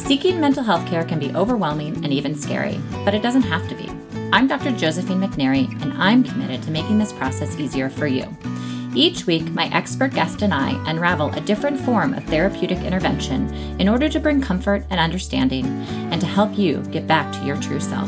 Seeking mental health care can be overwhelming and even scary, but it doesn't have to be. I'm Dr. Josephine McNary, and I'm committed to making this process easier for you. Each week, my expert guest and I unravel a different form of therapeutic intervention in order to bring comfort and understanding and to help you get back to your true self.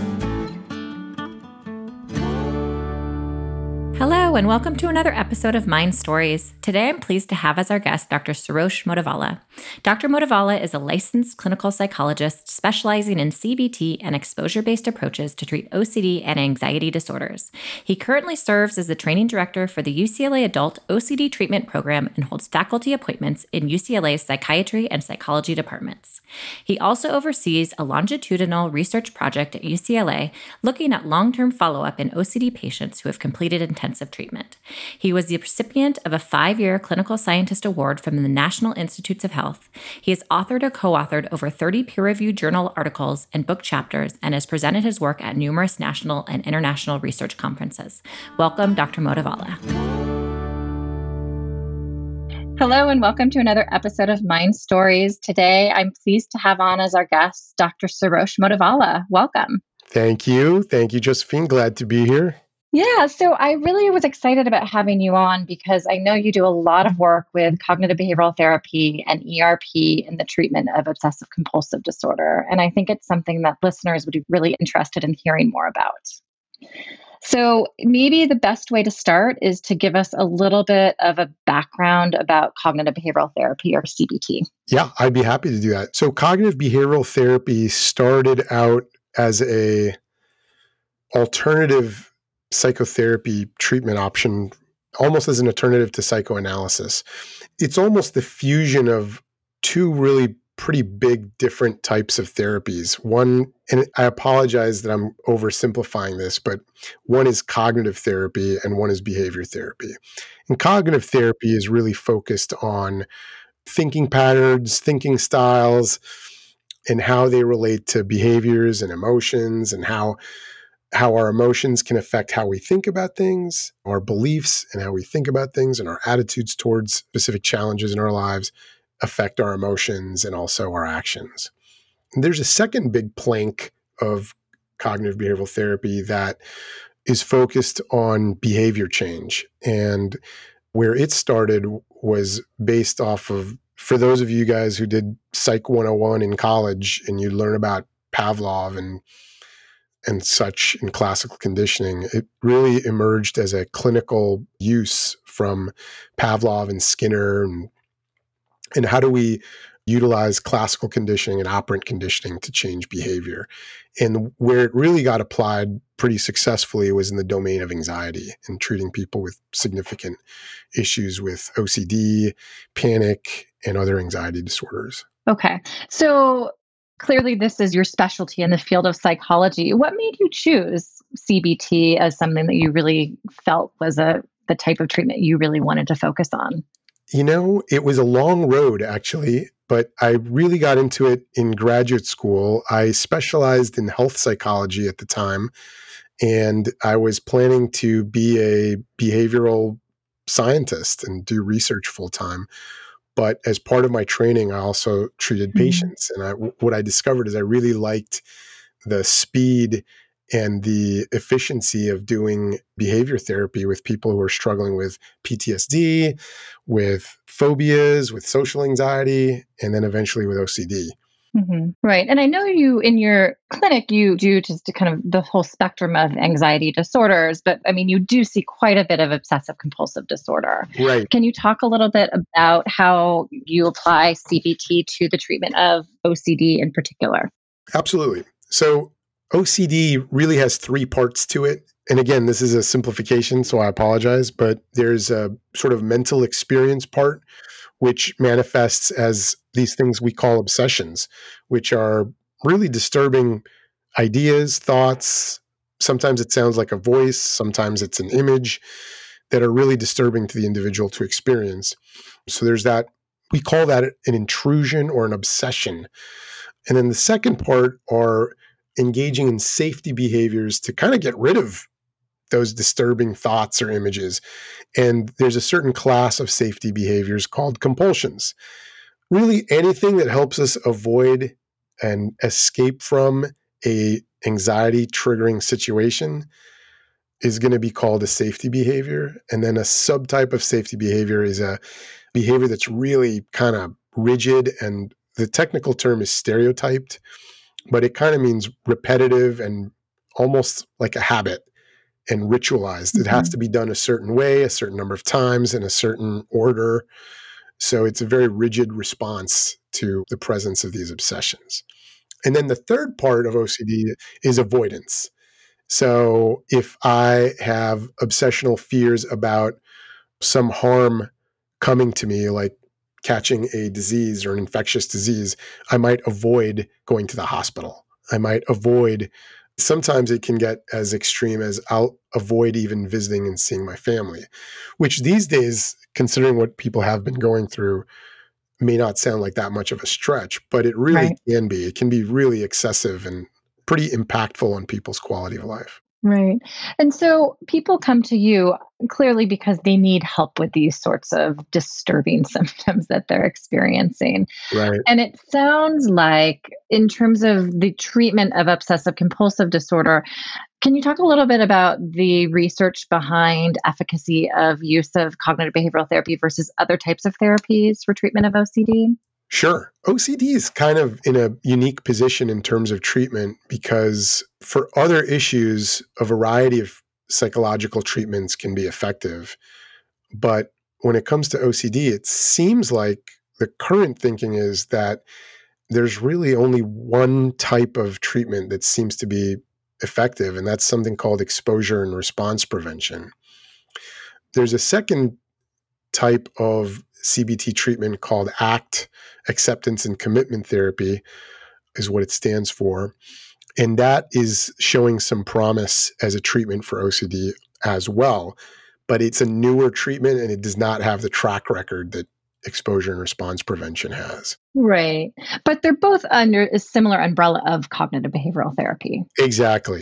Hello, and welcome to another episode of Mind Stories. Today, I'm pleased to have as our guest Dr. Sarosh Modiwala. Dr. Modiwala is a licensed clinical psychologist specializing in CBT and exposure-based approaches to treat OCD and anxiety disorders. He currently serves as the training director for the UCLA Adult OCD Treatment Program and holds faculty appointments in UCLA's psychiatry and psychology departments. He also oversees a longitudinal research project at UCLA looking at long-term follow-up in OCD patients who have completed intensive treatment. He was the recipient of a 5-year Clinical Scientist Award from the National Institutes of Health. He has authored or co-authored over 30 peer-reviewed journal articles and book chapters and has presented his work at numerous national and international research conferences. Welcome, Dr. Modiwala. Hello, and welcome to another episode of Mind Stories. Today, I'm pleased to have on as our guest, Dr. Sarosh Modiwala. Welcome. Thank you. Thank you, Josephine. Glad to be here. Yeah, so I really was excited about having you on because I know you do a lot of work with cognitive behavioral therapy and ERP in the treatment of obsessive compulsive disorder. And I think it's something that listeners would be really interested in hearing more about. So maybe the best way to start is to give us a little bit of a background about cognitive behavioral therapy, or CBT. Yeah, I'd be happy to do that. So cognitive behavioral therapy started out as a alternative psychotherapy treatment option, almost as an alternative to psychoanalysis. It's almost the fusion of two really pretty big different types of therapies. One, and I apologize that I'm oversimplifying this, but one is cognitive therapy and one is behavior therapy. And cognitive therapy is really focused on thinking patterns, thinking styles, and how they relate to behaviors and emotions, and how our emotions can affect how we think about things, our beliefs and how we think about things, and our attitudes towards specific challenges in our lives affect our emotions and also our actions. And there's a second big plank of cognitive behavioral therapy that is focused on behavior change. And where it started was based off of, for those of you guys who did Psych 101 in college and you learn about Pavlov and such in classical conditioning, it really emerged as a clinical use from Pavlov and Skinner, and how do we utilize classical conditioning and operant conditioning to change behavior. And where it really got applied pretty successfully was in the domain of anxiety and treating people with significant issues with OCD, panic, and other anxiety disorders. Okay. So clearly this is your specialty in the field of psychology. What made you choose CBT as something that you really felt was the type of treatment you really wanted to focus on? You know, it was a long road, actually, but I really got into it in graduate school. I specialized in health psychology at the time, and I was planning to be a behavioral scientist and do research full time. But as part of my training, I also treated patients. And what I discovered is I really liked the speed and the efficiency of doing behavior therapy with people who are struggling with PTSD, with phobias, with social anxiety, and then eventually with OCD. Mm-hmm. Right. And I know you, in your clinic, you do just kind of the whole spectrum of anxiety disorders, but I mean, you do see quite a bit of obsessive compulsive disorder. Right. Can you talk a little bit about how you apply CBT to the treatment of OCD in particular? Absolutely. So OCD really has 3 parts to it. And again, this is a simplification, so I apologize, but there's a sort of mental experience part, which manifests as these things we call obsessions, which are really disturbing ideas, thoughts. Sometimes it sounds like a voice, sometimes it's an image, that are really disturbing to the individual to experience. So there's that. We call that an intrusion or an obsession. And then the second part are engaging in safety behaviors to kind of get rid of those disturbing thoughts or images. And there's a certain class of safety behaviors called compulsions. Really anything that helps us avoid and escape from a anxiety triggering situation is going to be called a safety behavior. And then a subtype of safety behavior is a behavior that's really kind of rigid, and the technical term is stereotyped, but it kind of means repetitive and almost like a habit and ritualized. It has to be done a certain way, a certain number of times, in a certain order. So it's a very rigid response to the presence of these obsessions. And then the third part of OCD is avoidance. So if I have obsessional fears about some harm coming to me, like catching a disease or an infectious disease, I might avoid going to the hospital. I might avoid, sometimes it can get as extreme as I'll avoid even visiting and seeing my family, which these days, considering what people have been going through, may not sound like that much of a stretch, but it really can be. It can be really excessive and pretty impactful on people's quality of life. Right. And so people come to you clearly because they need help with these sorts of disturbing symptoms that they're experiencing. Right. And it sounds like, in terms of the treatment of obsessive compulsive disorder, can you talk a little bit about the research behind efficacy of use of cognitive behavioral therapy versus other types of therapies for treatment of OCD? Sure. OCD is kind of in a unique position in terms of treatment because for other issues, a variety of psychological treatments can be effective. But when it comes to OCD, it seems like the current thinking is that there's really only one type of treatment that seems to be effective, and that's something called exposure and response prevention. There's a second type of CBT treatment called ACT, acceptance and commitment therapy is what it stands for. And that is showing some promise as a treatment for OCD as well. But it's a newer treatment and it does not have the track record that exposure and response prevention has. Right. But they're both under a similar umbrella of cognitive behavioral therapy. Exactly.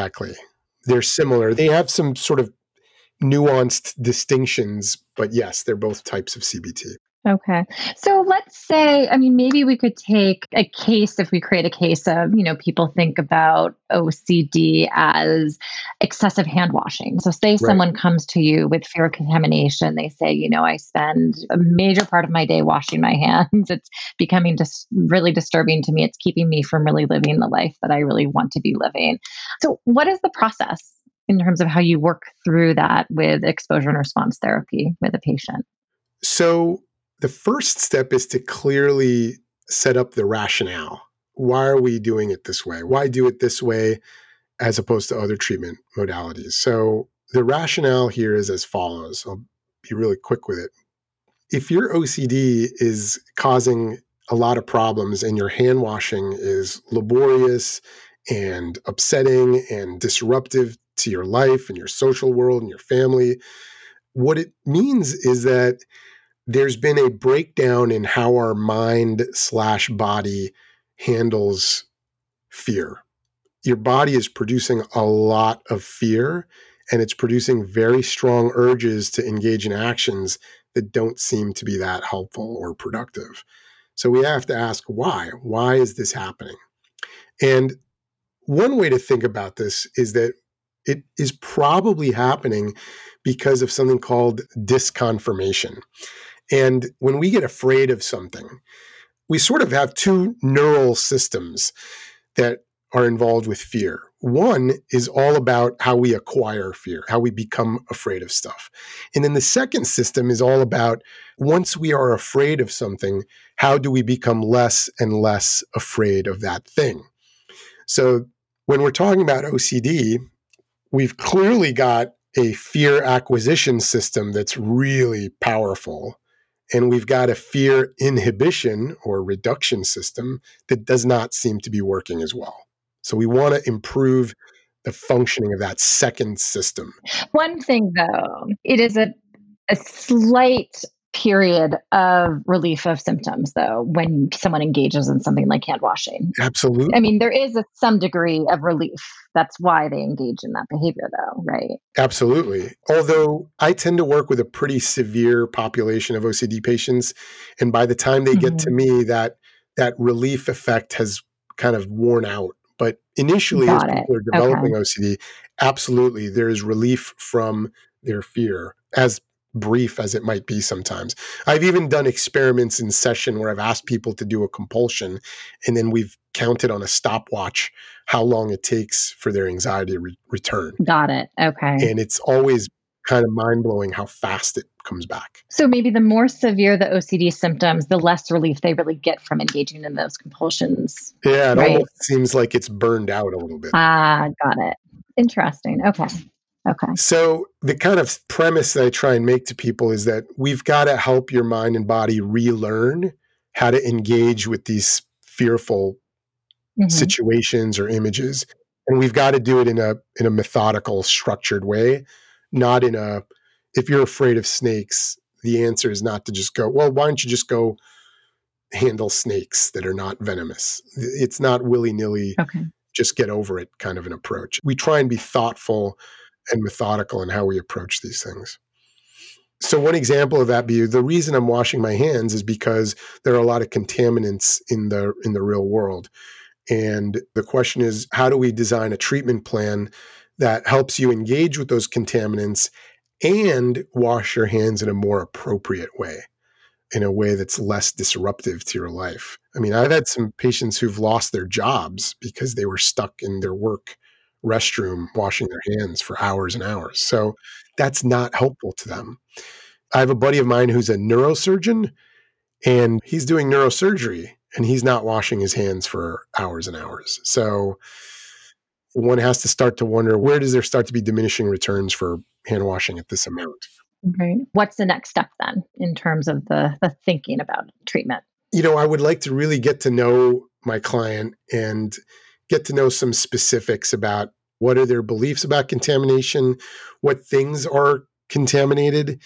They're similar. They have some sort of nuanced distinctions, but yes, they're both types of CBT. Okay. So let's say, maybe we could take a case, if we create a case of, people think about OCD as excessive hand washing. So say someone comes to you with fear of contamination. They say, I spend a major part of my day washing my hands. It's becoming just really disturbing to me. It's keeping me from really living the life that I really want to be living. So what is the process in terms of how you work through that with exposure and response therapy with a patient? So the first step is to clearly set up the rationale. Why are we doing it this way? Why do it this way as opposed to other treatment modalities? So the rationale here is as follows. I'll be really quick with it. If your OCD is causing a lot of problems and your hand washing is laborious and upsetting and disruptive to your life and your social world and your family, what it means is that there's been a breakdown in how our mind/body handles fear. Your body is producing a lot of fear, and it's producing very strong urges to engage in actions that don't seem to be that helpful or productive. So we have to ask why. Why is this happening? And one way to think about this is that it is probably happening because of something called disconfirmation. And when we get afraid of something, we sort of have two neural systems that are involved with fear. One is all about how we acquire fear, how we become afraid of stuff. And then the second system is all about once we are afraid of something, how do we become less and less afraid of that thing? So when we're talking about OCD, we've clearly got a fear acquisition system that's really powerful. And we've got a fear inhibition or reduction system that does not seem to be working as well. So we want to improve the functioning of that second system. One thing, though, it is a slight period of relief of symptoms, though, when someone engages in something like hand washing. Absolutely. There is some degree of relief. That's why they engage in that behavior, though, right? Absolutely. Although I tend to work with a pretty severe population of OCD patients, and by the time they get to me, that relief effect has kind of worn out. But initially, as Got it. people are Okay. developing OCD, absolutely, there is relief from their fear, as brief as it might be sometimes. I've even done experiments in session where I've asked people to do a compulsion, and then we've counted on a stopwatch how long it takes for their anxiety to return. Got it. Okay. And it's always kind of mind-blowing how fast it comes back. So maybe the more severe the OCD symptoms, the less relief they really get from engaging in those compulsions, Yeah, it right? almost seems like it's burned out a little bit. Ah, got it. Interesting. Okay. Okay. So the kind of premise that I try and make to people is that we've got to help your mind and body relearn how to engage with these fearful Hmm. situations or images. And we've got to do it in a methodical, structured way, not in a, if you're afraid of snakes, the answer is not to just go, well, why don't you just go handle snakes that are not venomous? It's not willy-nilly, Okay. just get over it kind of an approach. We try and be thoughtful and methodical in how we approach these things. So one example of that be the reason I'm washing my hands is because there are a lot of contaminants in the real world. And the question is, how do we design a treatment plan that helps you engage with those contaminants and wash your hands in a more appropriate way, in a way that's less disruptive to your life? I mean, I've had some patients who've lost their jobs because they were stuck in their work restroom washing their hands for hours and hours. So that's not helpful to them. I have a buddy of mine who's a neurosurgeon, and he's doing neurosurgery and he's not washing his hands for hours and hours. So one has to start to wonder, where does there start to be diminishing returns for hand washing at this amount? Right. What's the next step then in terms of the thinking about treatment? I would like to really get to know my client and get to know some specifics about what are their beliefs about contamination, what things are contaminated.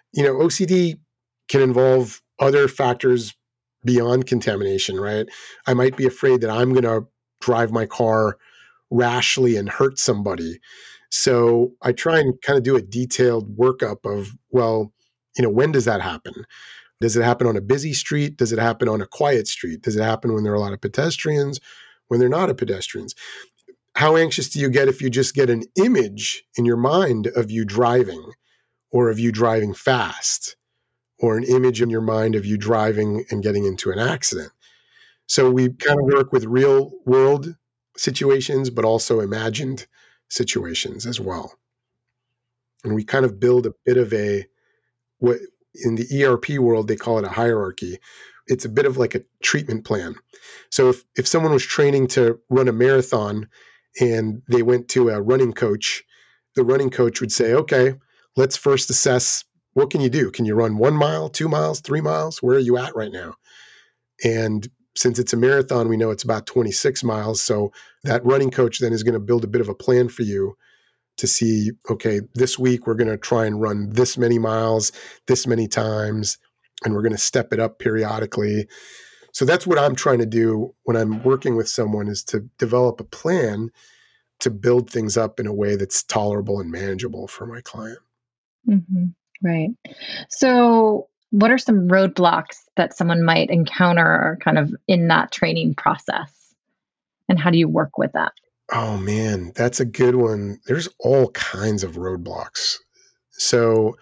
OCD can involve other factors beyond contamination, right? I might be afraid that I'm going to drive my car rashly and hurt somebody. So I try and kind of do a detailed workup of, well, when does that happen? Does it happen on a busy street? Does it happen on a quiet street? Does it happen when there are a lot of pedestrians? When there are not a pedestrians? How anxious do you get if you just get an image in your mind of you driving, or of you driving fast, or an image in your mind of you driving and getting into an accident? So we kind of work with real world situations, but also imagined situations as well. And we kind of build a bit of what in the ERP world, they call it a hierarchy. It's a bit of like a treatment plan. So if someone was training to run a marathon and they went to a running coach, the running coach would say, okay, let's first assess, what can you do? Can you run 1 mile, 2 miles, 3 miles? Where are you at right now? And since it's a marathon, we know it's about 26 miles. So that running coach then is going to build a bit of a plan for you to see, okay, this week we're going to try and run this many miles, this many times, and we're going to step it up periodically. So that's what I'm trying to do when I'm working with someone, is to develop a plan to build things up in a way that's tolerable and manageable for my client. Hmm. Right. So, what are some roadblocks that someone might encounter kind of in that training process? And how do you work with that? Oh man, that's a good one. There's all kinds of roadblocks. So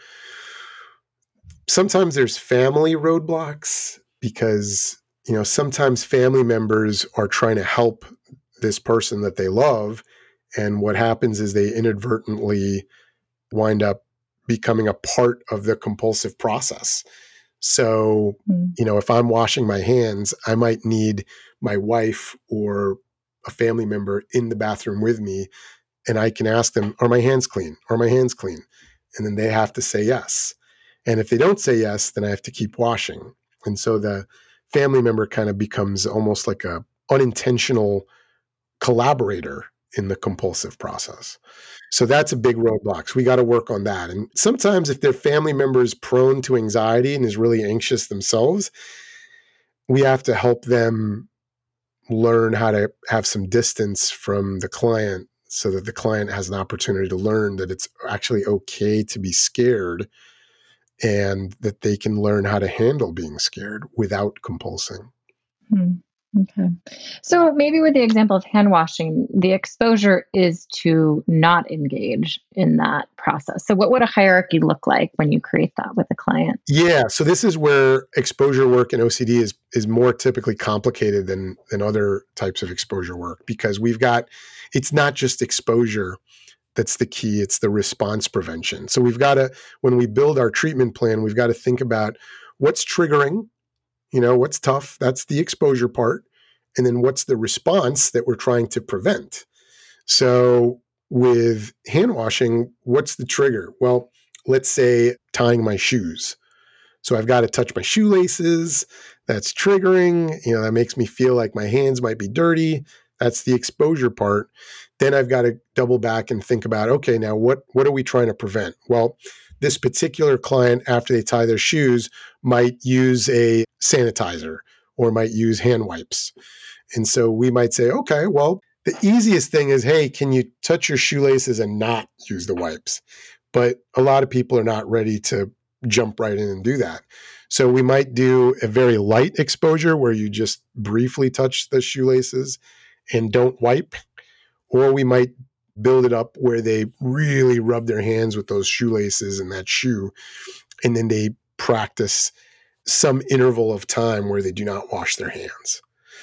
sometimes there's family roadblocks because, sometimes family members are trying to help this person that they love. And what happens is they inadvertently wind up becoming a part of the compulsive process. So, Mm. if I'm washing my hands, I might need my wife or a family member in the bathroom with me. And I can ask them, are my hands clean? Are my hands clean? And then they have to say yes. And if they don't say yes, then I have to keep washing. And so the family member kind of becomes almost like a unintentional collaborator in the compulsive process. So that's a big roadblock. So we got to work on that. And sometimes if their family member is prone to anxiety and is really anxious themselves, we have to help them learn how to have some distance from the client so that the client has an opportunity to learn that it's actually okay to be scared, and that they can learn how to handle being scared without compulsing. Hmm. Okay. So maybe with the example of hand washing, the exposure is to not engage in that process. So what would a hierarchy look like when you create that with a client? Yeah, so this is where exposure work in OCD is more typically complicated than other types of exposure work, because it's not just exposure that's the key, it's the response prevention. So when we build our treatment plan, we've got to think about what's triggering, what's tough, that's the exposure part, and then what's the response that we're trying to prevent. So with hand washing, what's the trigger? Well, let's say tying my shoes. So I've got to touch my shoelaces. That's triggering. That makes me feel like my hands might be dirty. That's the exposure part. Then I've got to double back and think about, okay, now what are we trying to prevent? Well, this particular client, after they tie their shoes, might use a sanitizer or might use hand wipes. And so we might say, okay, well, the easiest thing is, hey, can you touch your shoelaces and not use the wipes? But a lot of people are not ready to jump right in and do that. So we might do a very light exposure where you just briefly touch the shoelaces and don't wipe, or we might build it up where they really rub their hands with those shoelaces and that shoe, and then they practice some interval of time where they do not wash their hands.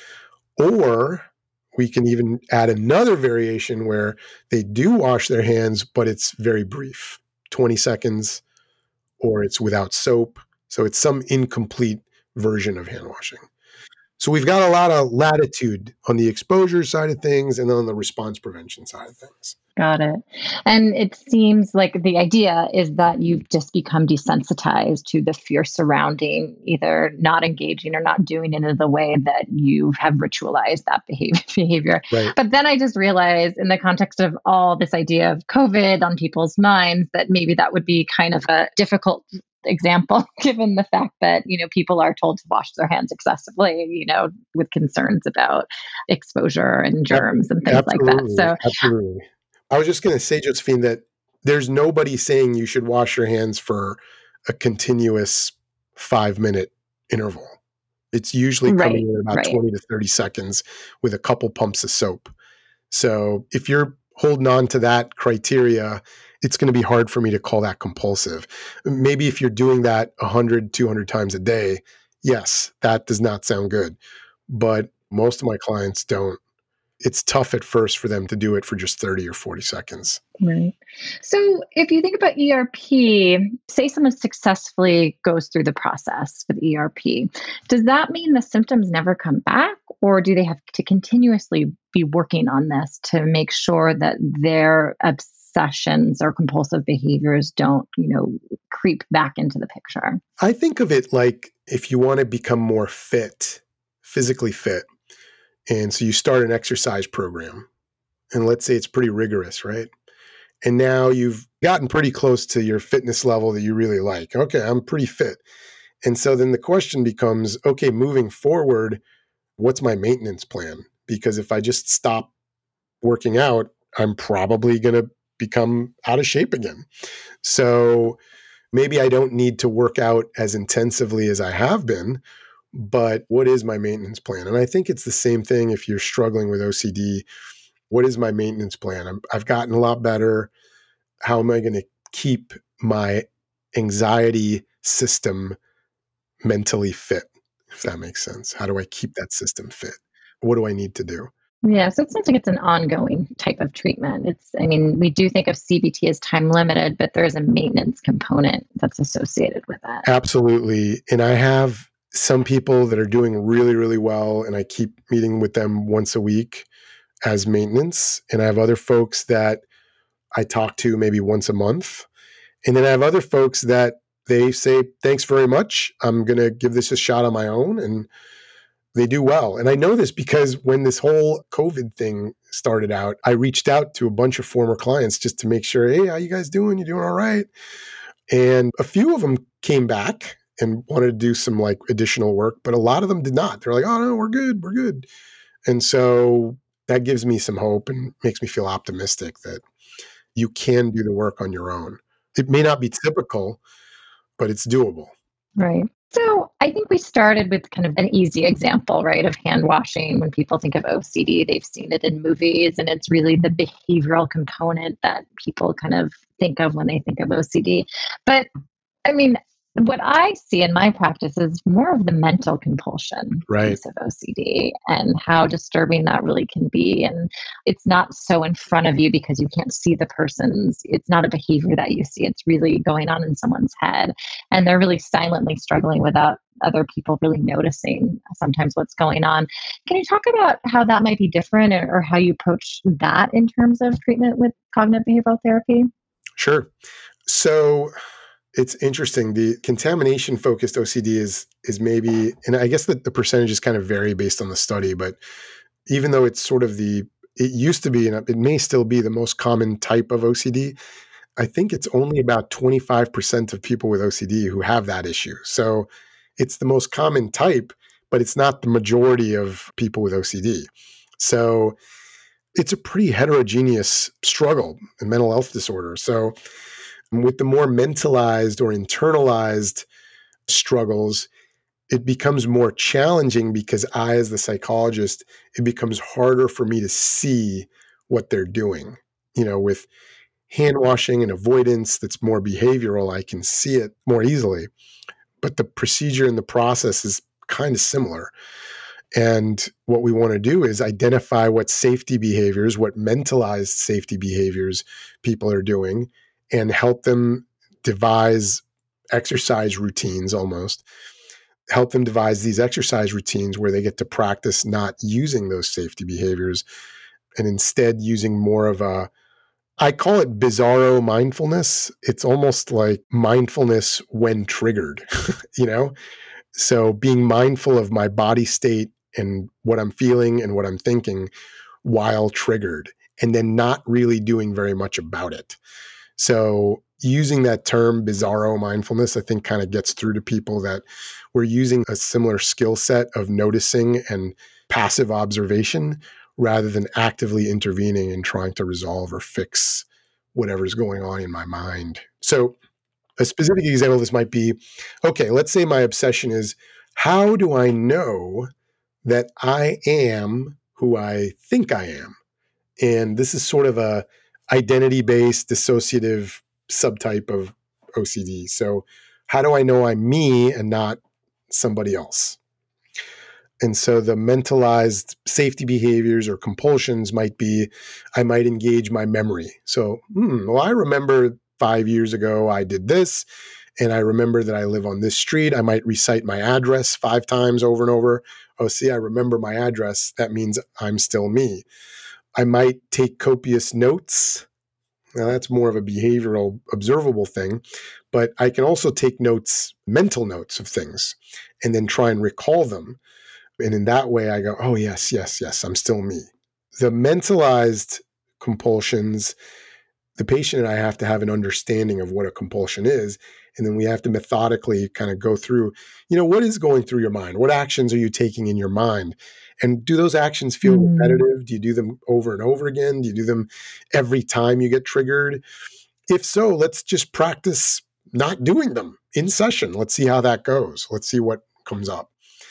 Or we can even add another variation where they do wash their hands, but it's very brief, 20 seconds, or it's without soap. So it's some incomplete version of hand washing. So we've got a lot of latitude on the exposure side of things and then on the response prevention side of things. Got it. And it seems like the idea is that you've just become desensitized to the fear surrounding either not engaging or not doing it in the way that you have ritualized that behavior. Right. But then I just realized, in the context of all this idea of COVID on people's minds, that maybe that would be kind of a difficult example given the fact that people are told to wash their hands excessively, with concerns about exposure and germs and things like that. Absolutely. So Absolutely. I was just going to say, Josephine, that there's nobody saying you should wash your hands for a continuous 5-minute interval. It's usually coming in about 20 to 30 seconds with a couple pumps of soap. So if you're holding on to that criteria, it's going to be hard for me to call that compulsive. Maybe if you're doing that 100, 200 times a day, yes, that does not sound good. But most of my clients don't. It's tough at first for them to do it for just 30 or 40 seconds. Right. So if you think about ERP, say someone successfully goes through the process with ERP, does that mean the symptoms never come back, or do they have to continuously be working on this to make sure that their obsessions or compulsive behaviors don't, creep back into the picture? I think of it like if you want to become more fit, physically fit, and so you start an exercise program, and let's say it's pretty rigorous, right? And now you've gotten pretty close to your fitness level that you really like. Okay, I'm pretty fit. And so then the question becomes, okay, moving forward, what's my maintenance plan? Because if I just stop working out, I'm probably going to become out of shape again. So maybe I don't need to work out as intensively as I have been, but what is my maintenance plan? And I think it's the same thing if you're struggling with OCD. What is my maintenance plan? I've gotten a lot better. How am I going to keep my anxiety system mentally fit, if that makes sense? How do I keep that system fit? What do I need to do? Yeah, so it sounds like it's an ongoing type of treatment. We do think of CBT as time limited, but there is a maintenance component that's associated with that. Absolutely. And I have some people that are doing really, really well, and I keep meeting with them once a week as maintenance. And I have other folks that I talk to maybe once a month. And then I have other folks that they say, thanks very much. I'm going to give this a shot on my own. And they do well. And I know this because when this whole COVID thing started out, I reached out to a bunch of former clients just to make sure, hey, how you guys doing? You doing all right? And a few of them came back and wanted to do some like additional work, but a lot of them did not. They're like, oh no, we're good. We're good. And so that gives me some hope and makes me feel optimistic that you can do the work on your own. It may not be typical, but it's doable. Right. So I think we started with kind of an easy example, right, of hand washing. When people think of OCD, they've seen it in movies, and it's really the behavioral component that people kind of think of when they think of OCD. But I mean, what I see in my practice is more of the mental compulsion Right. piece of OCD and how disturbing that really can be. And it's not so in front of you because you can't see the person's, it's not a behavior that you see. It's really going on in someone's head. And they're really silently struggling without other people really noticing sometimes what's going on. Can you talk about how that might be different or how you approach that in terms of treatment with cognitive behavioral therapy? Sure. So it's interesting. The contamination focused OCD is maybe, and I guess that the percentages kind of vary based on the study, but even though it's sort of it used to be, and it may still be the most common type of OCD, I think it's only about 25% of people with OCD who have that issue. So it's the most common type, but it's not the majority of people with OCD. So it's a pretty heterogeneous struggle in mental health disorder. So with the more mentalized or internalized struggles, it becomes more challenging because I, as the psychologist, it becomes harder for me to see what they're doing. With hand washing and avoidance that's more behavioral, I can see it more easily. But the procedure and the process is kind of similar. And what we want to do is identify what safety behaviors, what mentalized safety behaviors people are doing, and help them devise exercise routines almost. Help them devise these exercise routines where they get to practice not using those safety behaviors and instead using more of I call it bizarro mindfulness. It's almost like mindfulness when triggered, you know? So being mindful of my body state and what I'm feeling and what I'm thinking while triggered, and then not really doing very much about it. So using that term bizarro mindfulness, I think kind of gets through to people that we're using a similar skill set of noticing and passive observation rather than actively intervening and trying to resolve or fix whatever's going on in my mind. So a specific example of this might be, okay, let's say my obsession is, how do I know that I am who I think I am? And this is sort of a identity-based dissociative subtype of OCD. So how do I know I'm me and not somebody else? And so the mentalized safety behaviors or compulsions might be, I might engage my memory. So, well, I remember 5 years ago I did this, and I remember that I live on this street. I might recite my address 5 times over and over. Oh, see, I remember my address. That means I'm still me. I might take copious notes. Now, that's more of a behavioral, observable thing, but I can also take notes, mental notes of things, and then try and recall them. And in that way, I go, oh, yes, yes, yes, I'm still me. The mentalized compulsions, the patient and I have to have an understanding of what a compulsion is. And then we have to methodically kind of go through, what is going through your mind? What actions are you taking in your mind? And do those actions feel repetitive? Do you do them over and over again? Do you do them every time you get triggered? If so, let's just practice not doing them in session. Let's see how that goes. Let's see what comes up.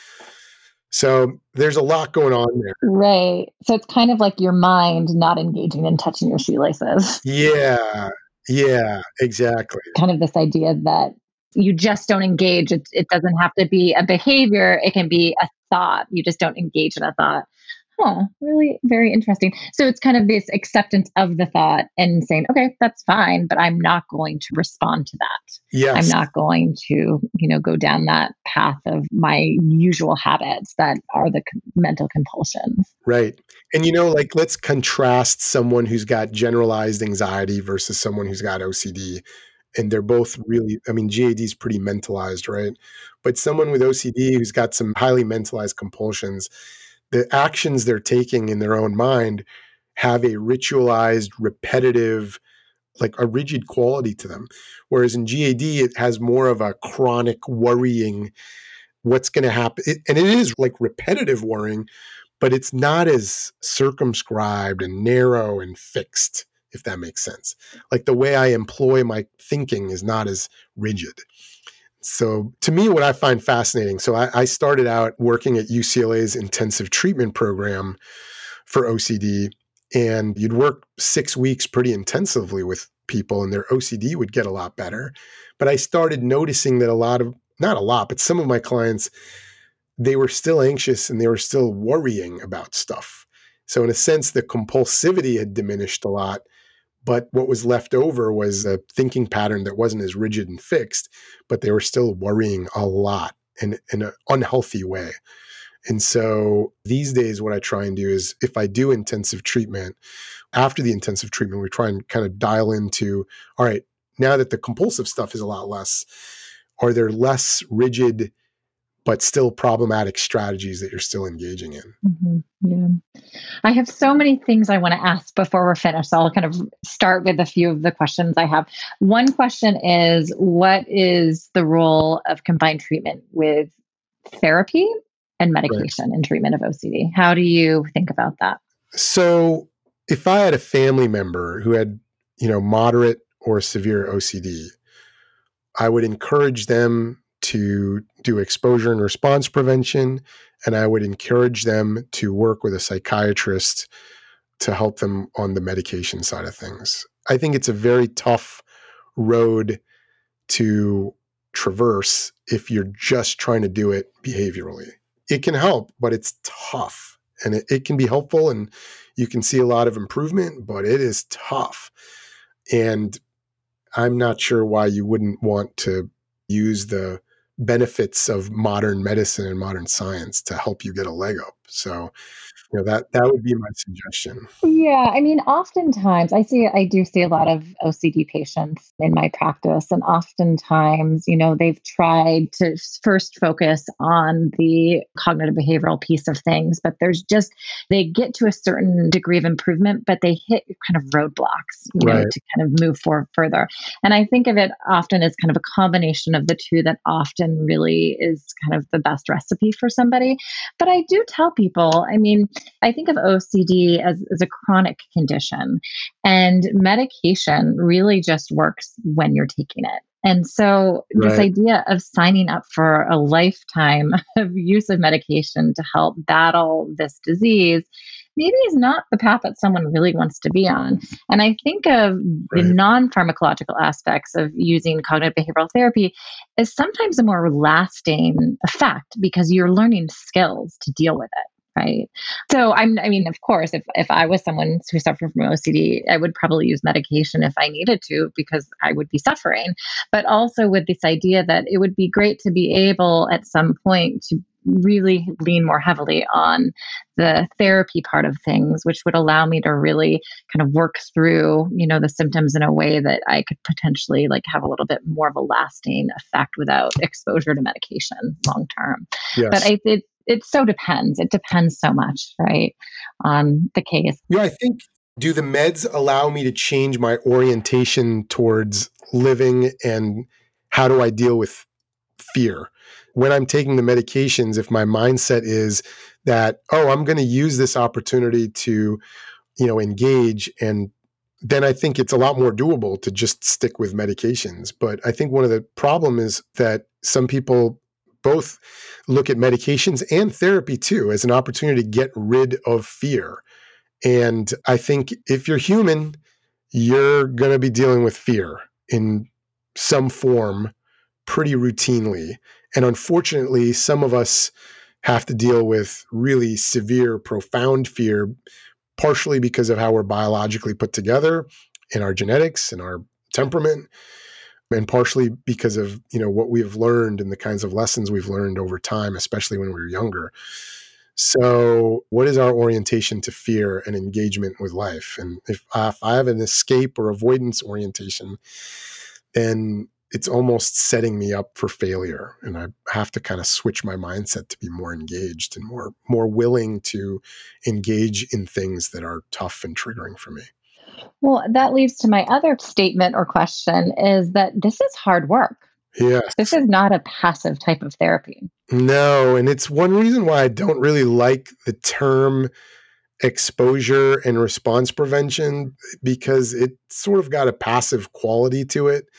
So there's a lot going on there. Right. So it's kind of like your mind not engaging in touching your shoelaces. Yeah. Yeah, exactly. Kind of this idea that you just don't engage. It doesn't have to be a behavior, it can be a thought. You just don't engage in a thought. Huh, really very interesting. So it's kind of this acceptance of the thought and saying, okay, that's fine, but I'm not going to respond to that. I'm Yes. not going to, go down that path of my usual habits that are the mental compulsions. Right. And like let's contrast someone who's got generalized anxiety versus someone who's got OCD. And they're both really, GAD is pretty mentalized, right? But someone with OCD who's got some highly mentalized compulsions, the actions they're taking in their own mind have a ritualized, repetitive, like a rigid quality to them. Whereas in GAD, it has more of a chronic worrying, what's going to happen. And it is like repetitive worrying, but it's not as circumscribed and narrow and fixed, if that makes sense. Like the way I employ my thinking is not as rigid. So to me, what I find fascinating, so I started out working at UCLA's intensive treatment program for OCD, and you'd work 6 weeks pretty intensively with people and their OCD would get a lot better. But I started noticing that not a lot, but some of my clients, they were still anxious and they were still worrying about stuff. So in a sense, the compulsivity had diminished a lot, but what was left over was a thinking pattern that wasn't as rigid and fixed, but they were still worrying a lot in an unhealthy way. And so these days, what I try and do is if I do intensive treatment, after the intensive treatment, we try and kind of dial into, all right, now that the compulsive stuff is a lot less, are there less rigid but still problematic strategies that you're still engaging in? Yeah. I have so many things I want to ask before we're finished. So I'll kind of start with a few of the questions I have. One question is, what is the role of combined treatment with therapy and Right. medication in treatment of OCD? How do you think about that? So if I had a family member who had, moderate or severe OCD, I would encourage them to do exposure and response prevention, and I would encourage them to work with a psychiatrist to help them on the medication side of things. I think it's a very tough road to traverse if you're just trying to do it behaviorally. It can help, but it's tough. And it can be helpful and you can see a lot of improvement, but it is tough. And I'm not sure why you wouldn't want to use the benefits of modern medicine and modern science to help you get a leg up. So, that would be my suggestion. Yeah, I mean, oftentimes I do see a lot of OCD patients in my practice, and oftentimes, they've tried to first focus on the cognitive behavioral piece of things, but they get to a certain degree of improvement, but they hit kind of roadblocks, Right. to kind of move forward further. And I think of it often as kind of a combination of the two that often really is kind of the best recipe for somebody. But I do tell people, I mean, I think of OCD as a chronic condition, and medication really just works when you're taking it. And so, this Right. idea of signing up for a lifetime of use of medication to help battle this disease maybe is not the path that someone really wants to be on. And I think of the Right. non pharmacological aspects of using cognitive behavioral therapy as sometimes a more lasting effect because you're learning skills to deal with it. Right. So I mean, of course, if I was someone who suffered from OCD, I would probably use medication if I needed to because I would be suffering. But also with this idea that it would be great to be able at some point to really lean more heavily on the therapy part of things, which would allow me to really kind of work through, the symptoms in a way that I could potentially like have a little bit more of a lasting effect without exposure to medication long term. But Yes. it so depends. It depends so much, right, on the case. I think, do the meds allow me to change my orientation towards living and how do I deal with fear? When I'm taking the medications, if my mindset is that, oh, I'm going to use this opportunity to, engage, and then I think it's a lot more doable to just stick with medications. But I think one of the problem is that some people both look at medications and therapy too as an opportunity to get rid of fear. And I think if you're human, you're going to be dealing with fear in some form pretty routinely. And unfortunately, some of us have to deal with really severe, profound fear, partially because of how we're biologically put together in our genetics and our temperament, and partially because of what we've learned and the kinds of lessons we've learned over time, especially when we were younger. So, what is our orientation to fear and engagement with life? And if I have an escape or avoidance orientation, then it's almost setting me up for failure. And I have to kind of switch my mindset to be more engaged and more willing to engage in things that are tough and triggering for me. Well, that leads to my other statement or question is that this is hard work. This Yes. is not a passive type of therapy. No. And it's one reason why I don't really like the term exposure and response prevention, because it sort of got a passive quality to it.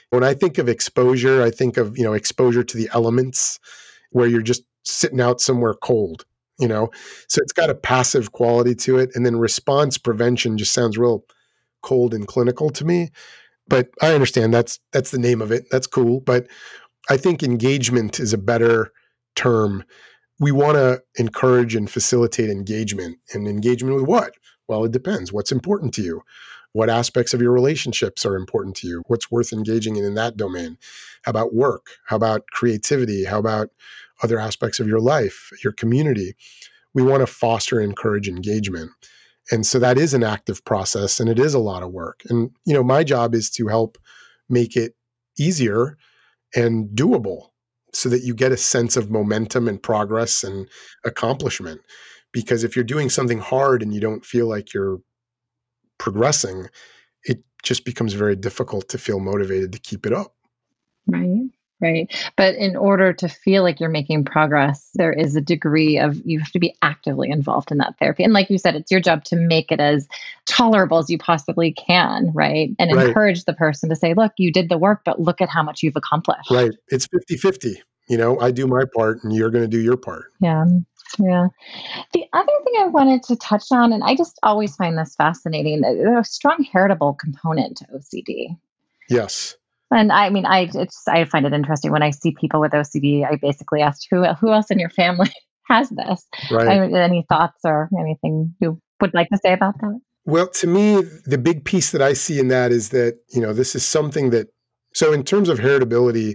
When I think of exposure, I think of, exposure to the elements where you're just sitting out somewhere cold, you know? So it's got a passive quality to it. And then response prevention just sounds real cold and clinical to me. But I understand that's the name of it. That's cool. But I think engagement is a better term. We want to encourage and facilitate engagement. And engagement with what? Well, it depends. What's important to you? What aspects of your relationships are important to you? What's worth engaging in that domain? How about work? How about creativity? How about other aspects of your life, your community? We want to foster and encourage engagement. And so that is an active process, and it is a lot of work. And, my job is to help make it easier and doable so that you get a sense of momentum and progress and accomplishment. Because if you're doing something hard and you don't feel like you're progressing, it just becomes very difficult to feel motivated to keep it up. Right. Right. But in order to feel like you're making progress, there is a degree of you have to be actively involved in that therapy. And like you said, it's your job to make it as tolerable as you possibly can, right? And Right. encourage the person to say, look, you did the work, but look at how much you've accomplished. Right. It's 50-50. I do my part and you're going to do your part. Yeah. Yeah. The other thing I wanted to touch on, and I just always find this fascinating, a strong heritable component to OCD. Yes. And I mean, I find it interesting when I see people with OCD. I basically asked who else in your family has this. Right. Any thoughts or anything you would like to say about that? Well, to me, the big piece that I see in that is that, this is something that, so in terms of heritability,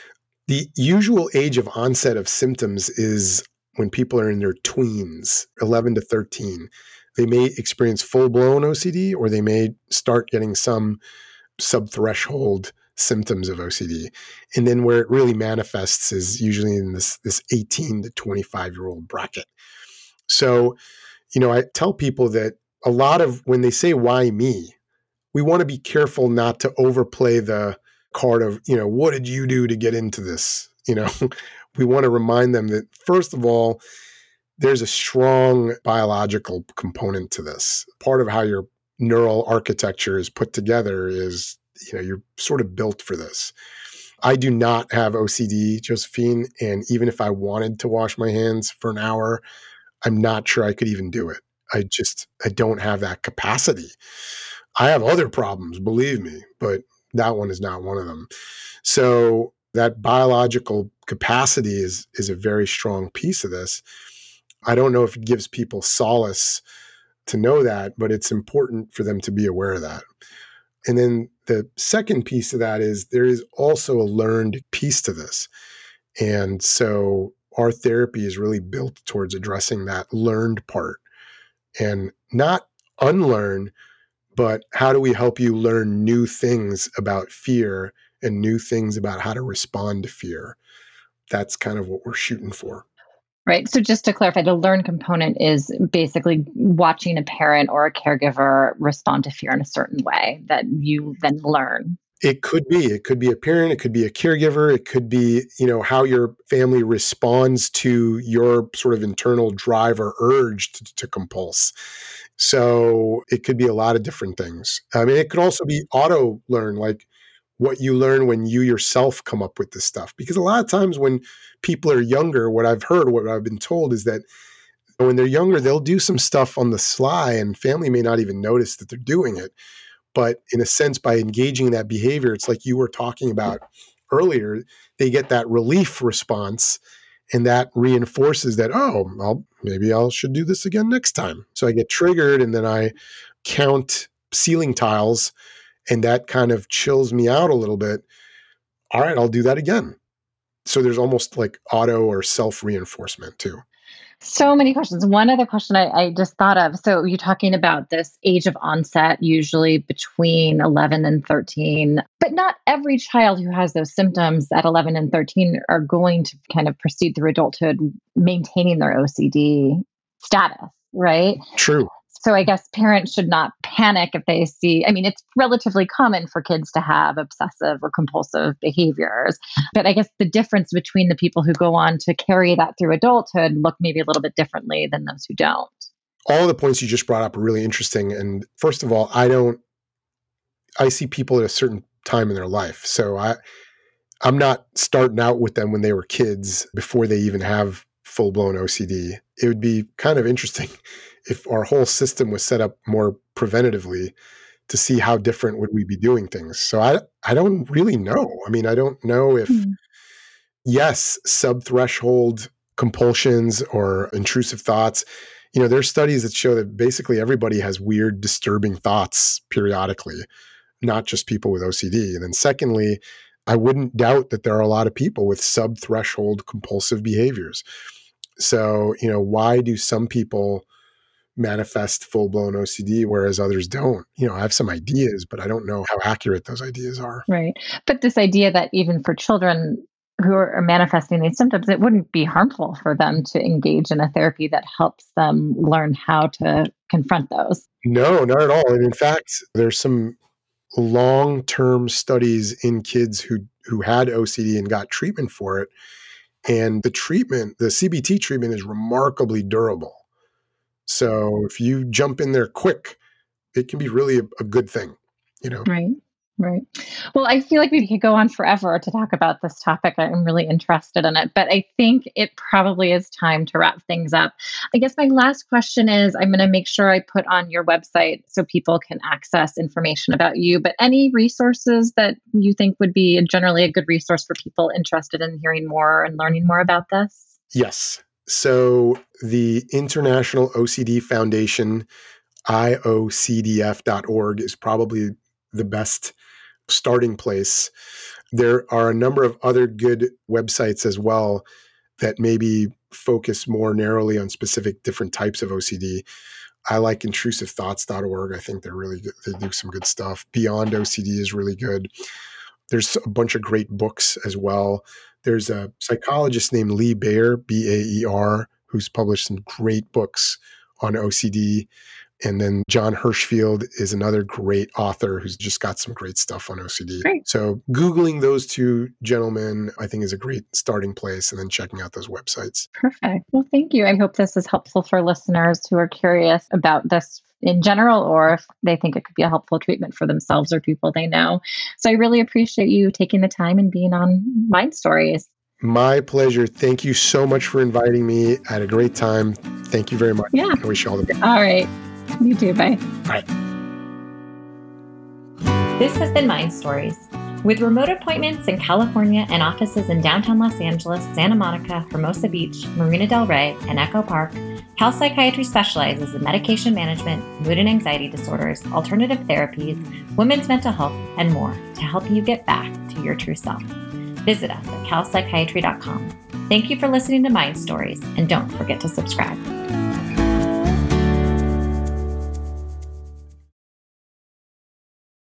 the usual age of onset of symptoms is when people are in their tweens, 11 to 13. They may experience full-blown OCD, or they may start getting some sub-threshold symptoms of OCD. And then where it really manifests is usually in this 18 to 25-year-old bracket. So, I tell people that a lot of when they say, why me, we want to be careful not to overplay the card of, what did you do to get into this? We want to remind them that, first of all, there's a strong biological component to this. Part of how your neural architecture is put together is, you're sort of built for this. I do not have OCD, Josephine, and even if I wanted to wash my hands for an hour, I'm not sure I could even do it. I don't have that capacity. I have other problems, believe me, but that one is not one of them. So that biological capacity is a very strong piece of this. I don't know if it gives people solace to know that, but it's important for them to be aware of that. And then the second piece of that is there is also a learned piece to this. And so our therapy is really built towards addressing that learned part and not unlearn, but how do we help you learn new things about fear and new things about how to respond to fear? That's kind of what we're shooting for. Right. So just to clarify, the learn component is basically watching a parent or a caregiver respond to fear in a certain way that you then learn. It could be a parent, it could be a caregiver, it could be, how your family responds to your sort of internal drive or urge to compulse. So it could be a lot of different things. I mean, it could also be auto learn, like what you learn when you yourself come up with this stuff. Because a lot of times when people are younger, what I've been told is that when they're younger, they'll do some stuff on the sly and family may not even notice that they're doing it. But in a sense, by engaging in that behavior, it's like you were talking about earlier, they get that relief response and that reinforces that, maybe I should do this again next time. So I get triggered and then I count ceiling tiles and that kind of chills me out a little bit. All right, I'll do that again. So there's almost like auto or self-reinforcement too. So many questions. One other question I just thought of. So you're talking about this age of onset, usually between 11 and 13, but not every child who has those symptoms at 11 and 13 are going to kind of proceed through adulthood maintaining their OCD status, right? True. So I guess parents should not panic if they see, I mean, it's relatively common for kids to have obsessive or compulsive behaviors. But I guess the difference between the people who go on to carry that through adulthood look maybe a little bit differently than those who don't. All the points you just brought up are really interesting. And first of all, I see people at a certain time in their life. So I'm not starting out with them when they were kids before they even have full-blown OCD. It would be kind of interesting if our whole system was set up more preventatively to see how different would we be doing things. So I don't really know. I mean, I don't know if, yes, sub-threshold compulsions or intrusive thoughts, there's studies that show that basically everybody has weird, disturbing thoughts periodically, not just people with OCD. And then secondly, I wouldn't doubt that there are a lot of people with sub-threshold compulsive behaviors. So, why do some people manifest full-blown OCD, whereas others don't? I have some ideas, but I don't know how accurate those ideas are. Right. But this idea that even for children who are manifesting these symptoms, it wouldn't be harmful for them to engage in a therapy that helps them learn how to confront those. No, not at all. And in fact, there's some long-term studies in kids who had OCD and got treatment for it. And the CBT treatment is remarkably durable. So if you jump in there quick, it can be really a good thing, Right. Well, I feel like we could go on forever to talk about this topic. I'm really interested in it, but I think it probably is time to wrap things up. I guess my last question is, I'm going to make sure I put on your website so people can access information about you, but any resources that you think would be generally a good resource for people interested in hearing more and learning more about this? Yes. So the International OCD Foundation, IOCDF.org, is probably the best starting place. There are a number of other good websites as well that maybe focus more narrowly on specific different types of OCD. I like intrusivethoughts.org. I think they're really good. They do some good stuff. Beyond OCD is really good. There's a bunch of great books as well. There's a psychologist named Lee Baer, Baer, who's published some great books on OCD. And then John Hirschfield is another great author who's just got some great stuff on OCD. Great. So Googling those two gentlemen, I think, is a great starting place, and then checking out those websites. Perfect. Well, thank you. I hope this is helpful for listeners who are curious about this in general, or if they think it could be a helpful treatment for themselves or people they know. So I really appreciate you taking the time and being on Mind Stories. My pleasure. Thank you so much for inviting me. I had a great time. Thank you very much. Yeah. I wish you all the best. All right. You too. Bye. Bye. This has been Mind Stories. With remote appointments in California and offices in downtown Los Angeles, Santa Monica, Hermosa Beach, Marina del Rey, and Echo Park, Cal Psychiatry specializes in medication management, mood and anxiety disorders, alternative therapies, women's mental health, and more to help you get back to your true self. Visit us at calpsychiatry.com. Thank you for listening to Mind Stories, and don't forget to subscribe.